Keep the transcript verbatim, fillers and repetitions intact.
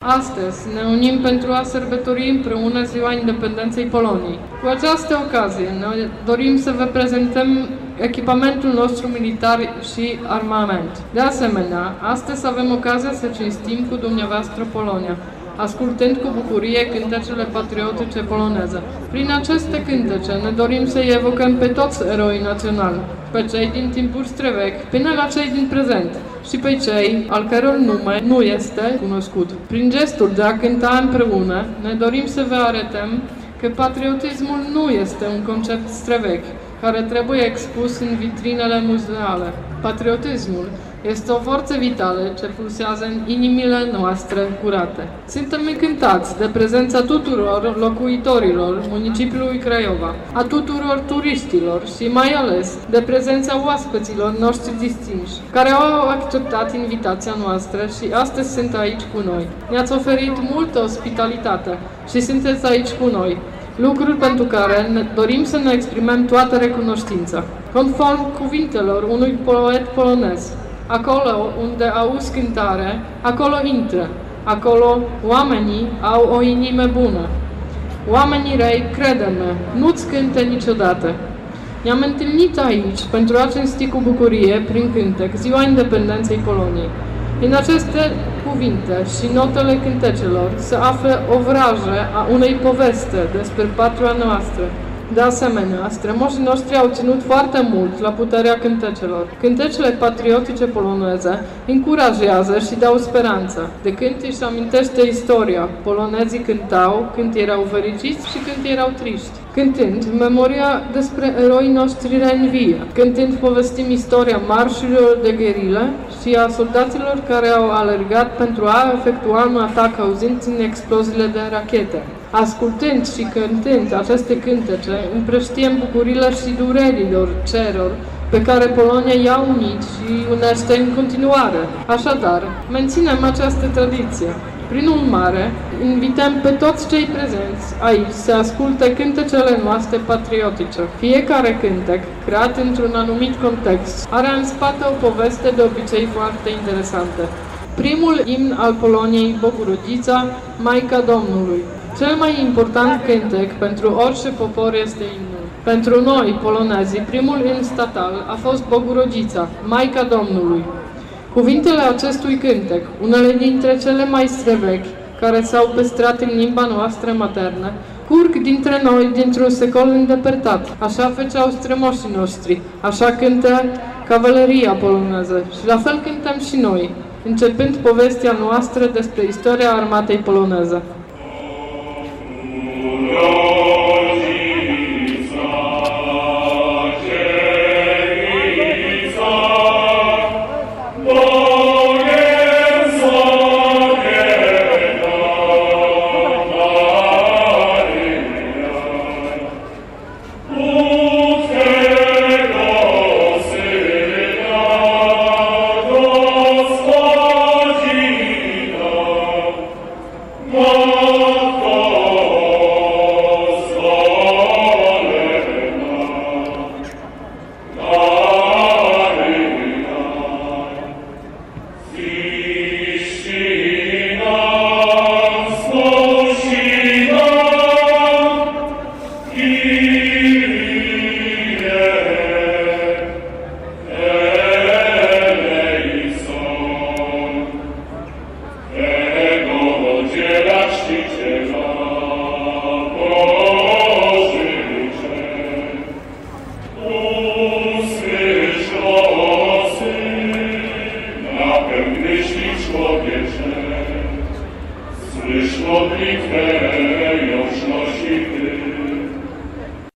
Astăzi ne unim pentru a sărbători împreună Ziua Independenței Poloniei. Cu această ocazie ne dorim să vă prezentăm echipamentul nostru militar și armament. De asemenea, astăzi avem ocazia să cinstim cu dumneavoastră Polonia, ascultând cu bucurie cântecele patriotice poloneze. Prin aceste cântece ne dorim să-i evocăm pe toți eroii naționali, pe cei din timpuri străvechi până la cei din prezent și pe cei al căror nume nu este cunoscut. Prin gestul de a cânta împreună, ne dorim să vă arătăm că patriotismul nu este un concept străvechi, care trebuie expus în vitrinele muzeale. Patriotismul este o forță vitală ce pulsează în inimile noastre curate. Suntem încântați de prezența tuturor locuitorilor municipiului Craiova, a tuturor turiștilor și mai ales de prezența oaspeților noștri distinși, care au acceptat invitația noastră și astăzi sunt aici cu noi. Ne-ați oferit multă ospitalitate și sunteți aici cu noi, lucruri pentru care ne dorim să ne exprimăm toată recunoștința. Conform cuvintelor unui poet polonez, acolo unde auzi cântare, acolo intră, acolo oamenii au o inimă bună. Oamenii răi, crede-mă, nu-ți cântă niciodată. Ne-am întâlnit aici pentru a cinsti cu bucurie, prin cântec, Ziua Independenței Poloniei. În aceste cuvinte și notele cântecelor se află o vrajă a unei poveste despre patria noastră. De asemenea, strămoșii noștri au ținut foarte mult la puterea cântecelor. Cântecele patriotice poloneze încurajează și dau speranță. De când își amintește istoria, polonezii cântau când erau fericiți și când erau triști. Cântând, memoria despre eroii noștri reînvie. Cântând, povestim istoria marșurilor de gherilă și a soldaților care au alergat pentru a efectua un atac auzind în exploziile de rachete. Ascultând și cântând aceste cântece, împrăștiem bucurilor și durerilor celor pe care Polonia i-a unit și unește în continuare. Așadar, menținem această tradiție. Prin urmare, invităm pe toți cei prezenți aici să asculte cântecele noastre patriotice. Fiecare cântec, creat într-un anumit context, are în spate o poveste de obicei foarte interesantă. Primul imn al Poloniei, Bogurodița, Maica Domnului. Cel mai important cântec pentru orice popor este imnul. Pentru noi, polonezii, primul imn statal a fost Bogurodița, Maica Domnului. Cuvintele acestui cântec, unele dintre cele mai străvechi, care s-au păstrat în limba noastră maternă, curg dintre noi dintr-un secol îndepărtat. Așa făceau strămoșii noștri, așa cântă cavaleria poloneză și la fel cântăm și noi, începând povestea noastră despre istoria armatei poloneze. Słysz modlitwę, już nosi Ty.